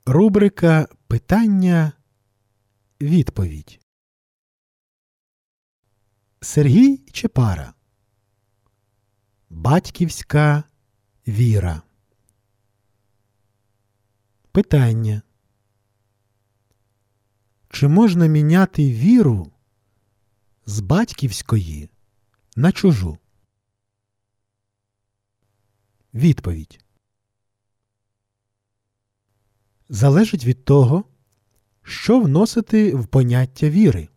Рубрика «Питання-відповідь». Сергій Чепара. Батьківська віра. Питання. Чи можна міняти віру з батьківської на чужу? Відповідь. Залежить від того, що вносити в поняття віри.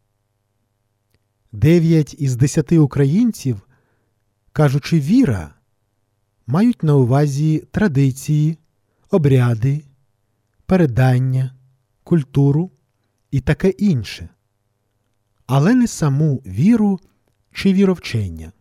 9 із 10 українців, кажучи «віра», мають на увазі традиції, обряди, передання, культуру і таке інше, але не саму віру чи віровчення.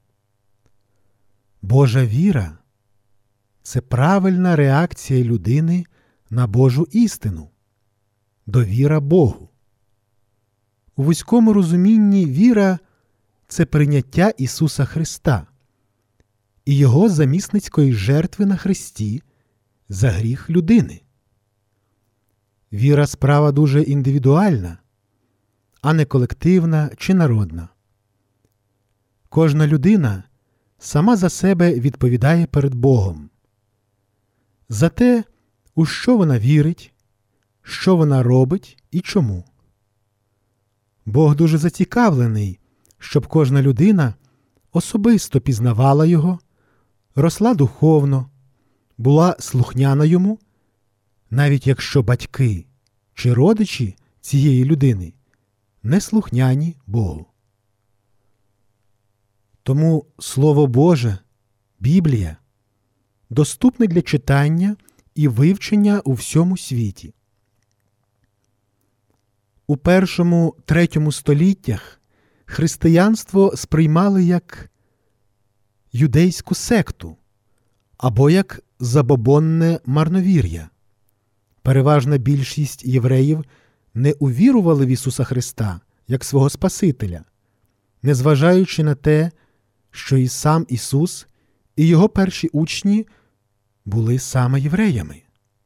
Божа віра – це правильна реакція людини на Божу істину, довіра Богу. У вузькому розумінні віра – це прийняття Ісуса Христа і Його замісницької жертви на хресті за гріх людини. Віра – справа дуже індивідуальна, а не колективна чи народна. Кожна людина сама за себе відповідає перед Богом за те, у що вона вірить, що вона робить і чому. Бог дуже зацікавлений, щоб кожна людина особисто пізнавала Його, росла духовно, була слухняна Йому, навіть якщо батьки чи родичі цієї людини не слухняні Богу. Тому Слово Боже, Біблія, доступне для читання і вивчення у всьому світі. У 1-3 століттях християнство сприймали як юдейську секту або як забобонне марновір'я. Переважна більшість євреїв не увірували в Ісуса Христа як свого Спасителя, незважаючи на те, що і сам Ісус, і Його перші учні були саме євреями.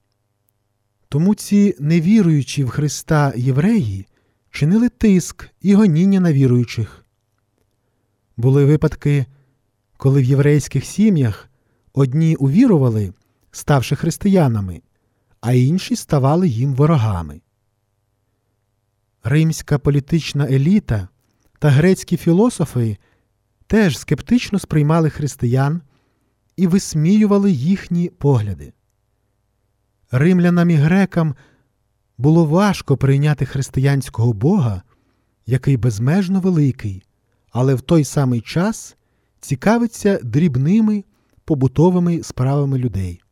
Тому ці невіруючі в Христа євреї чинили тиск і гоніння на віруючих. Були випадки, коли в єврейських сім'ях одні увірували, ставши християнами, а інші ставали їм ворогами. Римська політична еліта та грецькі філософи теж скептично сприймали християн і висміювали їхні погляди. Римлянам і грекам було важко прийняти християнського Бога, який безмежно великий, але в той самий час цікавиться дрібними побутовими справами людей.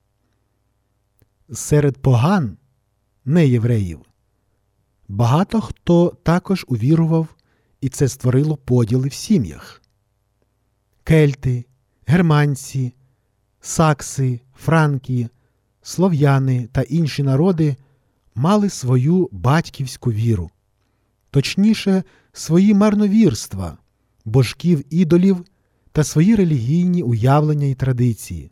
Серед поган, не євреїв, багато хто також увірував, і це створило поділи в сім'ях. Кельти, германці, сакси, франки, слов'яни та інші народи мали свою батьківську віру, точніше, свої марновірства, божків-ідолів та свої релігійні уявлення і традиції.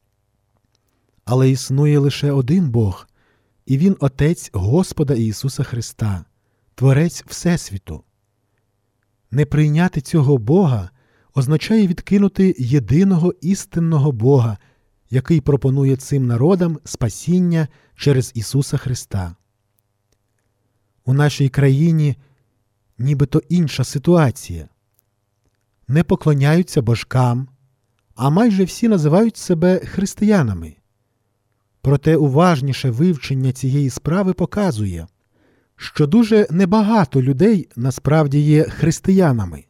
Але існує лише один Бог, і Він – Отець Господа Ісуса Христа, Творець Всесвіту. Не прийняти цього Бога означає відкинути єдиного істинного Бога, який пропонує цим народам спасіння через Ісуса Христа. У нашій країні нібито інша ситуація. Не поклоняються божкам, а майже всі називають себе християнами. Проте уважніше вивчення цієї справи показує, що дуже небагато людей насправді є християнами.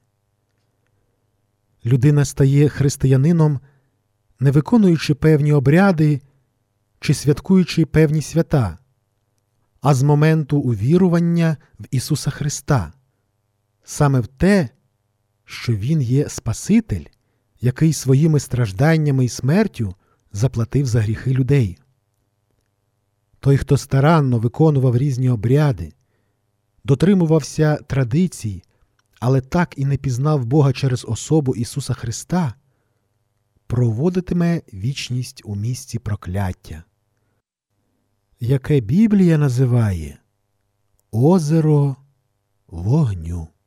Людина стає християнином, не виконуючи певні обряди чи святкуючи певні свята, а з моменту увірування в Ісуса Христа, саме в те, що Він є Спаситель, який своїми стражданнями і смертю заплатив за гріхи людей. Той, хто старанно виконував різні обряди, дотримувався традицій, але так і не пізнав Бога через особу Ісуса Христа, проводитиме вічність у місці прокляття. яке Біблія називає озеро вогню.